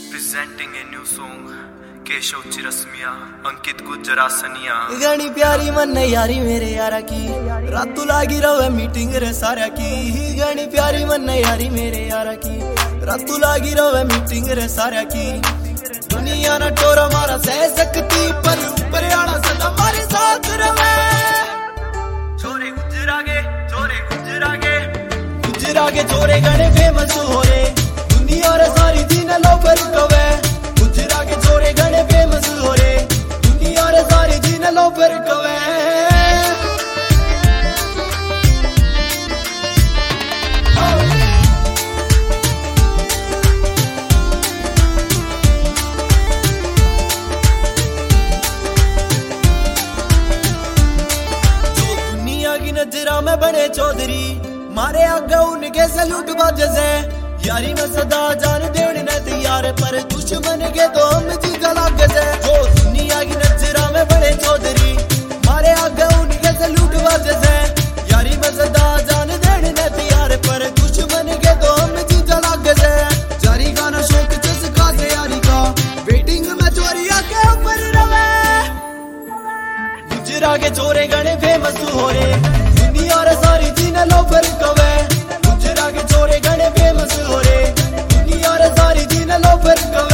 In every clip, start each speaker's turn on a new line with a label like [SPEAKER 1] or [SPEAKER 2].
[SPEAKER 1] presenting a new song Keshav चिरसमिया अंकित गुजरासनिया।
[SPEAKER 2] गणी प्यारी मन यारी मेरे यारा की रातू लागी रवे मीटिंग रे सारा की। गणी प्यारी मन यारी मेरे यारा की रातू लागी रवे मीटिंग रे सारा की। दुनिया ना टोरा मारा सह सकती पर ऊपर आना सदा हमारे साथ रवे।
[SPEAKER 1] छोरे गुजरागे
[SPEAKER 2] छोरे गणे फेमस हो रे दुनिया रे सारी दिन लो पर कवे। गुजरा के छोरे गणे फेमस हो रे दुनिया रे सारी दिन लो पर कवे। जो दुनिया की नजरा में बने चौधरी मारे आगे उनके सलूट बाजे से। यारी में सदा जान देने न तैयार पर दुश्मन के तो हम जी गलागे से। जो दुनिया की नजरा में बड़े चौधरी मारे आगे उनके सलूट बाजे से। यारी में सदा जान देने न तैयार पर दुश्मन के तो हम जी गलागे से। जारी गाना शौक चस्का से यारी का वेटिंग में चोरिया के ऊपर रवे। गुजरा के छोरे गणे फेमस हो रे दुनिया रे सारी दिन लो पर कवे। गुजरा के छोरे गणे फेमस हो रे दुनिया रे सारी दिन लो पर कवे।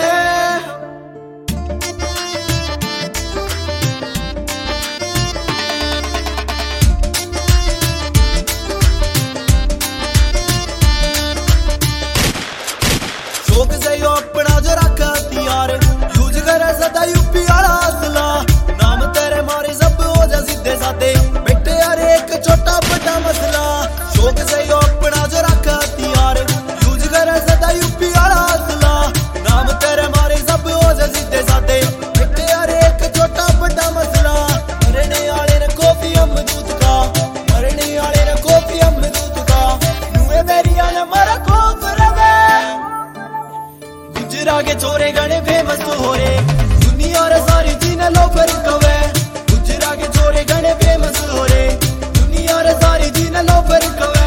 [SPEAKER 2] शौक से यो अपना जो रखा हथियार यूज करे सदा यूपी वाला असला। नाम तेरे मारे सब हो जा सीधे साधे बेटे यार एक छोटा बड़ा मसला। शौक से यो अपना जो रखा हथियार यूज करे सदा यूपी वाला असला। नाम तेरे मारे सब हो जा सीधे साधे बेटे यार एक छोटा बड़ा मसला। मरने वाले ने कॉफी अमरूद का मरने वाले ने कॉफी अमरूद का नुए मेरिया ने मारा खौफ रवे। गुजरा के छोरे गणे फेमस हो रे दुनिया रे सारी दिन लो पर कवे। गुजरा के छोरे गणे फेमस हो रे दुनिया रे सारी दिन लो पर कवे।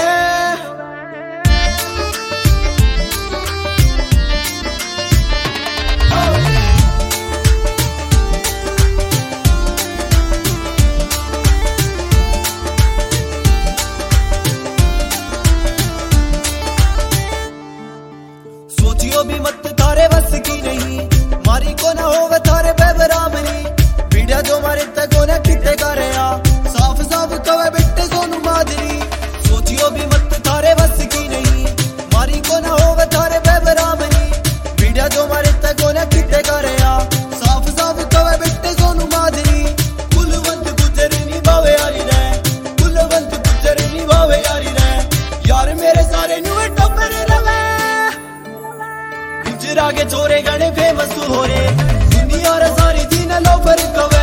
[SPEAKER 2] सोचियो भी मत थारे बस की नहीं मारी को ना हो थारे बेबरामनी। पीड़ा जो मारे तको न किते करे आ साफ साफ कवे बेटे सोनू मादरी। सोचियो भी मत थारे बस की नहीं मारी को ना हो थारे बेबरामनी। पीड़ा जो मारे तको न किते करे आ साफ साफ कवे बेटे सोनू मादरी। कुलवंत गुजर निभावे यारी रे कुलवंत गुजर निभावे यारी रे। यार मेरे सारे न्यू टप्पर रवे। गुजरा के छोरे गणे फेमस हो रे दुनिया रे सारी दिन लो पर कवे।